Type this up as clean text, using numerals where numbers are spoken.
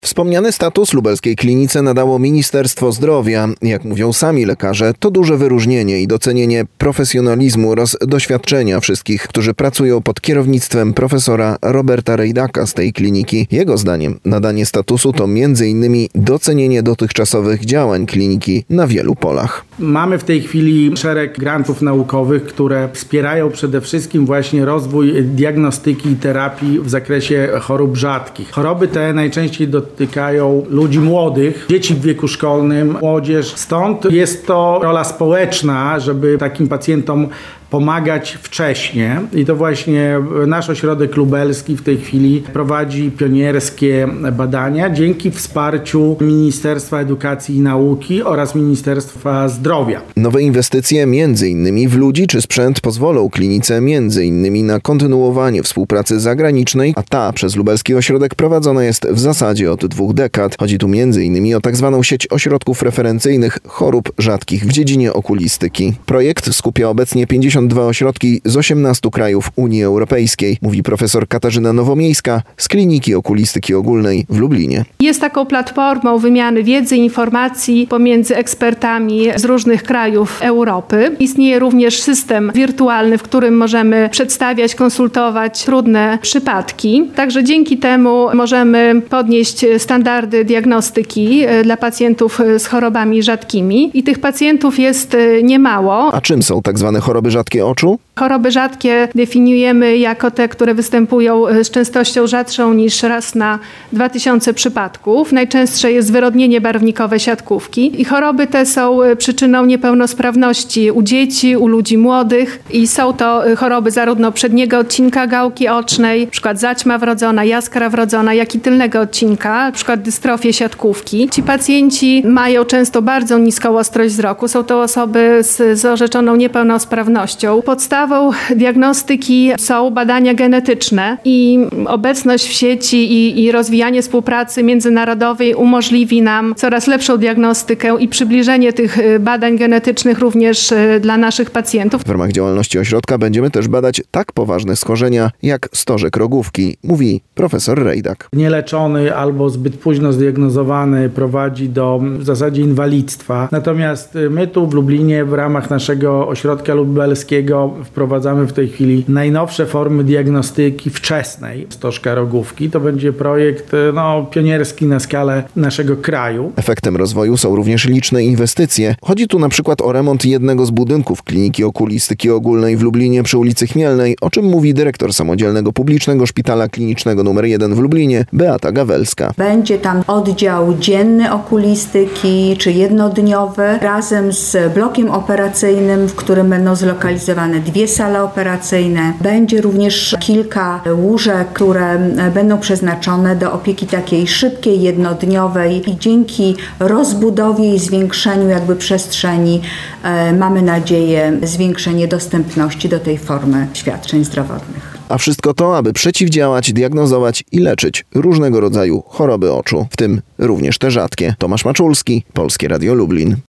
Wspomniany status lubelskiej klinice nadało Ministerstwo Zdrowia. Jak mówią sami lekarze, to duże wyróżnienie i docenienie profesjonalizmu oraz doświadczenia wszystkich, którzy pracują pod kierownictwem profesora Roberta Rejdaka z tej kliniki. Jego zdaniem nadanie statusu to m.in. docenienie dotychczasowych działań kliniki na wielu polach. Mamy w tej chwili szereg grantów naukowych, które wspierają przede wszystkim właśnie rozwój diagnostyki i terapii w zakresie chorób rzadkich. Choroby te najczęściej dotykają ludzi młodych, dzieci w wieku szkolnym, młodzież. Stąd jest to rola społeczna, żeby takim pacjentom pomagać wcześnie i to właśnie nasz ośrodek lubelski w tej chwili prowadzi pionierskie badania dzięki wsparciu Ministerstwa Edukacji i Nauki oraz Ministerstwa Zdrowia. Nowe inwestycje m.in. w ludzi czy sprzęt pozwolą klinice m.in. na kontynuowanie współpracy zagranicznej, a ta przez lubelski ośrodek prowadzona jest w zasadzie od 2 dekad. Chodzi tu m.in. o tzw. sieć ośrodków referencyjnych chorób rzadkich w dziedzinie okulistyki. Projekt skupia obecnie 52 ośrodki z 18 krajów Unii Europejskiej, mówi profesor Katarzyna Nowomiejska z Kliniki Okulistyki Ogólnej w Lublinie. Jest taką platformą wymiany wiedzy i informacji pomiędzy ekspertami z różnych krajów Europy. Istnieje również system wirtualny, w którym możemy przedstawiać, konsultować trudne przypadki. Także dzięki temu możemy podnieść standardy diagnostyki dla pacjentów z chorobami rzadkimi i tych pacjentów jest niemało. A czym są tak zwane choroby rzadkie oczu? Choroby rzadkie definiujemy jako te, które występują z częstością rzadszą niż raz na 2000 przypadków. Najczęstsze jest wyrodnienie barwnikowe siatkówki i choroby te są przyczyną niepełnosprawności u dzieci, u ludzi młodych i są to choroby zarówno przedniego odcinka gałki ocznej, np. zaćma wrodzona, jaskra wrodzona, jak i tylnego odcinka, np. dystrofię siatkówki. Ci pacjenci mają często bardzo niską ostrość wzroku. Są to osoby z orzeczoną niepełnosprawnością. Podstawą diagnostyki są badania genetyczne i obecność w sieci i rozwijanie współpracy międzynarodowej umożliwi nam coraz lepszą diagnostykę i przybliżenie tych badań genetycznych również dla naszych pacjentów. W ramach działalności ośrodka będziemy też badać tak poważne schorzenia jak stożek rogówki, mówi profesor Rejdak. Nieleczony albo zbyt późno zdiagnozowany prowadzi do w zasadzie inwalidztwa. Natomiast my tu w Lublinie w ramach naszego ośrodka lubelskiego wprowadzamy w tej chwili najnowsze formy diagnostyki wczesnej stożka rogówki. To będzie projekt pionierski na skalę naszego kraju. Efektem rozwoju są również liczne inwestycje. Chodzi tu na przykład o remont jednego z budynków Kliniki Okulistyki Ogólnej w Lublinie przy ulicy Chmielnej, o czym mówi dyrektor Samodzielnego Publicznego Szpitala Klinicznego nr 1 w Lublinie, Beata Gawelska. Będzie tam oddział dzienny okulistyki czy jednodniowy razem z blokiem operacyjnym, w którym będą zlokalizowane 2 sale operacyjne. Będzie również kilka łóżek, które będą przeznaczone do opieki takiej szybkiej, jednodniowej i dzięki rozbudowie i zwiększeniu przestrzeni mamy nadzieję zwiększenie dostępności do tej formy świadczeń zdrowotnych. A wszystko to, aby przeciwdziałać, diagnozować i leczyć różnego rodzaju choroby oczu, w tym również te rzadkie. Tomasz Maczulski, Polskie Radio Lublin.